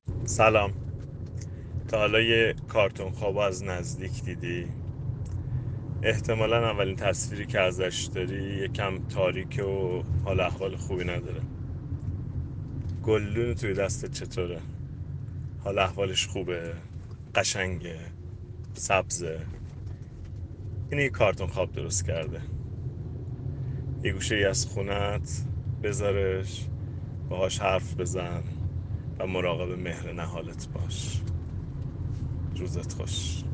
سلام. تا حالا یه کارتون خواب از نزدیک دیدی؟ احتمالا اولین تصویری که ازش داری یکم تاریکه و حال احوال خوبی نداره. گلدون توی دستت چطوره؟ حال احوالش خوبه؟ قشنگه؟ سبزه؟ این یه کارتون خواب درست کرده. یه گوشه ای از خونت بذارش، باهاش حرف بزن و مراقب مهر نهالت باش. روزت خوش.